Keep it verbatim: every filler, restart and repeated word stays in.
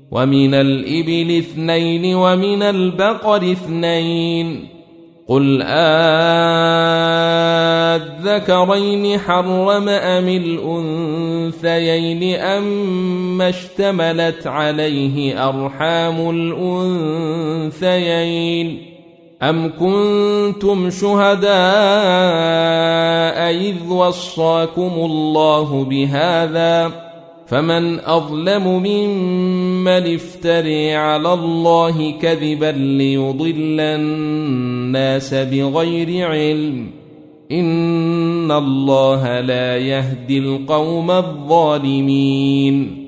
ومن الإبل اثنين ومن البقر اثنين قل آذكرين حرم أم الأنثيين أما اشتملت عليه أرحام الأنثيين أم كنتم شهداء إذ وصاكم الله بهذا فمن أظلم ممن افتري على الله كذبا ليضل الناس بغير علم إن الله لا يهدي القوم الظالمين